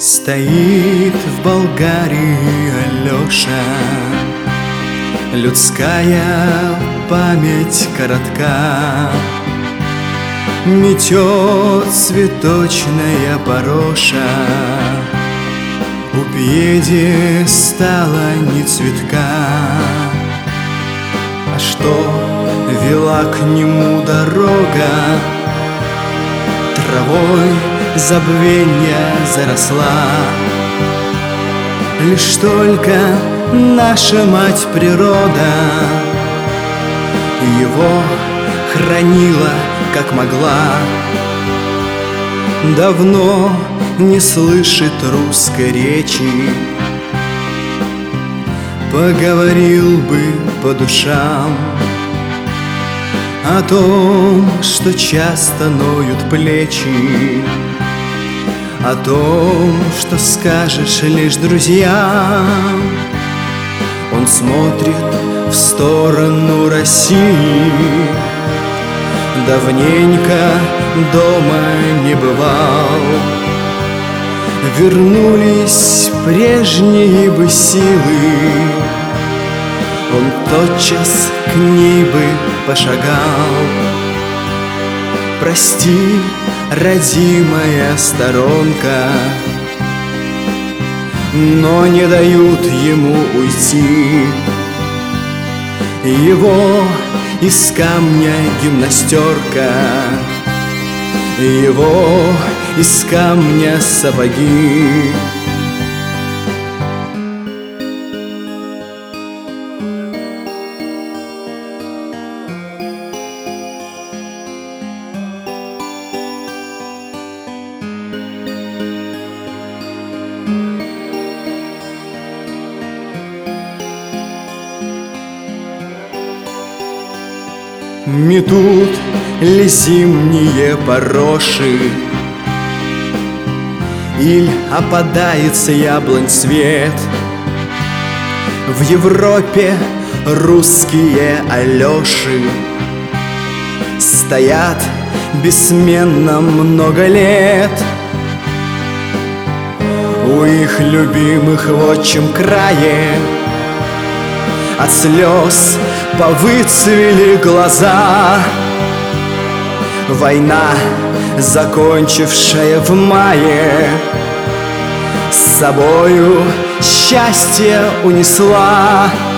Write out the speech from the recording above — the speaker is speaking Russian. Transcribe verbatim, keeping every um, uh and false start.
Стоит в Болгарии Алёша, людская память коротка, метет цветочная пороша, у пьедестала ни цветка. А что вела к нему дорога, травой забвенья заросла. Лишь только наша мать природа его хранила как могла. Давно не слышит русской речи, поговорил бы по душам о том, что часто ноют плечи, о том, что скажешь лишь друзьям. Он смотрит в сторону России, давненько дома не бывал. Вернулись прежние бы силы, он тотчас к ней бы пошагал. Прости, родимая сторонка, но не дают ему уйти. Его из камня гимнастерка, его из камня сапоги. Метут ли зимние пороши, иль опадает с яблонь цвет? В Европе русские Алёши стоят бессменно много лет. У их любимых в отчим крае от слез повыцвели глаза. Война, закончившая в мае, с собою счастье унесла.